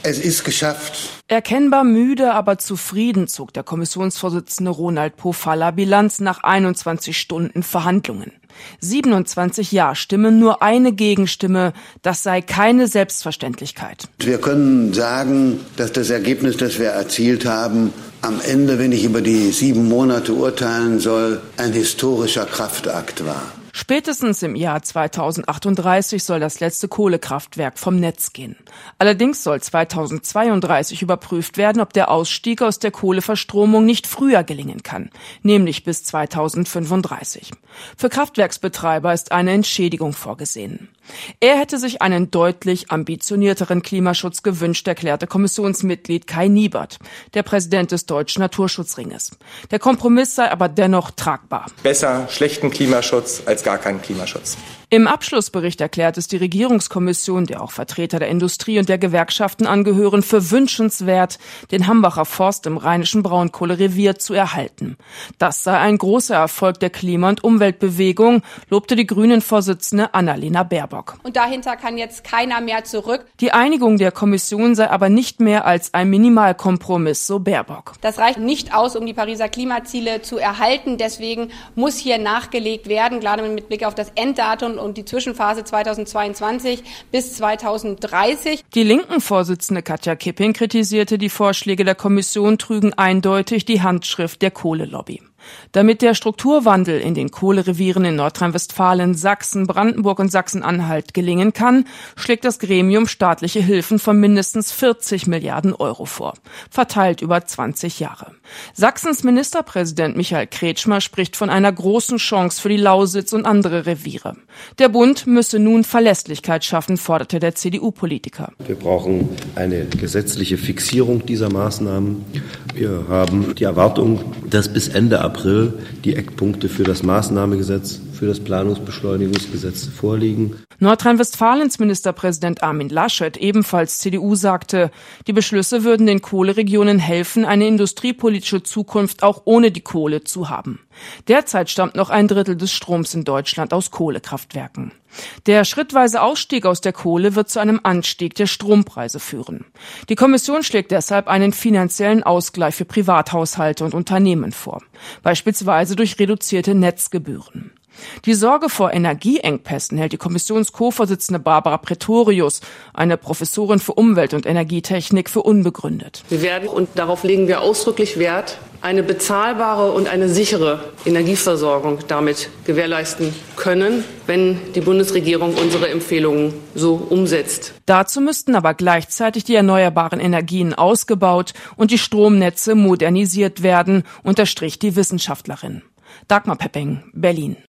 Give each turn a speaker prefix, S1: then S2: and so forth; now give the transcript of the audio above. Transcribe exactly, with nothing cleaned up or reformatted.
S1: Es ist geschafft.
S2: Erkennbar müde, aber zufrieden zog der Kommissionsvorsitzende Ronald Pofalla Bilanz nach einundzwanzig Stunden Verhandlungen. siebenundzwanzig Ja-Stimmen, nur eine Gegenstimme, das sei keine Selbstverständlichkeit.
S1: Wir können sagen, dass das Ergebnis, das wir erzielt haben, am Ende, wenn ich über die sieben Monate urteilen soll, ein historischer Kraftakt war.
S2: Spätestens im Jahr zweitausendachtunddreißig soll das letzte Kohlekraftwerk vom Netz gehen. Allerdings soll zweitausendzweiunddreißig überprüft werden, ob der Ausstieg aus der Kohleverstromung nicht früher gelingen kann, nämlich bis zweitausendfünfunddreißig. Für Kraftwerksbetreiber ist eine Entschädigung vorgesehen. Er hätte sich einen deutlich ambitionierteren Klimaschutz gewünscht, erklärte Kommissionsmitglied Kai Niebert, der Präsident des Deutschen Naturschutzringes. Der Kompromiss sei aber dennoch tragbar.
S3: Besser schlechten Klimaschutz als gar keinen Klimaschutz.
S2: Im Abschlussbericht erklärt es die Regierungskommission, der auch Vertreter der Industrie und der Gewerkschaften angehören, für wünschenswert, den Hambacher Forst im rheinischen Braunkohlerevier zu erhalten. Das sei ein großer Erfolg der Klima- und Umweltbewegung, lobte die Grünen-Vorsitzende Annalena Baerbock.
S4: Und dahinter kann jetzt keiner mehr zurück.
S2: Die Einigung der Kommission sei aber nicht mehr als ein Minimalkompromiss, so Baerbock.
S4: Das reicht nicht aus, um die Pariser Klimaziele zu erhalten. Deswegen muss hier nachgelegt werden, gerade mit Blick auf das Enddatum und die Zwischenphase zweitausendzweiundzwanzig bis zweitausenddreißig.
S2: Die Linken-Vorsitzende Katja Kipping kritisierte, die Vorschläge der Kommission trügen eindeutig die Handschrift der Kohlelobby. Damit der Strukturwandel in den Kohlerevieren in Nordrhein-Westfalen, Sachsen, Brandenburg und Sachsen-Anhalt gelingen kann, schlägt das Gremium staatliche Hilfen von mindestens vierzig Milliarden Euro vor, verteilt über zwanzig Jahre. Sachsens Ministerpräsident Michael Kretschmer spricht von einer großen Chance für die Lausitz und andere Reviere. Der Bund müsse nun Verlässlichkeit schaffen, forderte der C D U-Politiker.
S5: Wir brauchen eine gesetzliche Fixierung dieser Maßnahmen. Wir haben die Erwartung, dass bis Ende April die Eckpunkte für das Maßnahmengesetz, für das Planungsbeschleunigungsgesetz vorliegen.
S2: Nordrhein-Westfalens Ministerpräsident Armin Laschet, ebenfalls C D U, sagte, die Beschlüsse würden den Kohleregionen helfen, eine industriepolitische Zukunft auch ohne die Kohle zu haben. Derzeit stammt noch ein Drittel des Stroms in Deutschland aus Kohlekraftwerken. Der schrittweise Ausstieg aus der Kohle wird zu einem Anstieg der Strompreise führen. Die Kommission schlägt deshalb einen finanziellen Ausgleich für Privathaushalte und Unternehmen vor, beispielsweise durch reduzierte Netzgebühren. Die Sorge vor Energieengpässen hält die Kommissions-Co-Vorsitzende Barbara Pretorius, eine Professorin für Umwelt- und Energietechnik, für unbegründet.
S6: Wir werden, und darauf legen wir ausdrücklich Wert, eine bezahlbare und eine sichere Energieversorgung damit gewährleisten können, wenn die Bundesregierung unsere Empfehlungen so umsetzt.
S2: Dazu müssten aber gleichzeitig die erneuerbaren Energien ausgebaut und die Stromnetze modernisiert werden, unterstrich die Wissenschaftlerin. Dagmar Pepping, Berlin.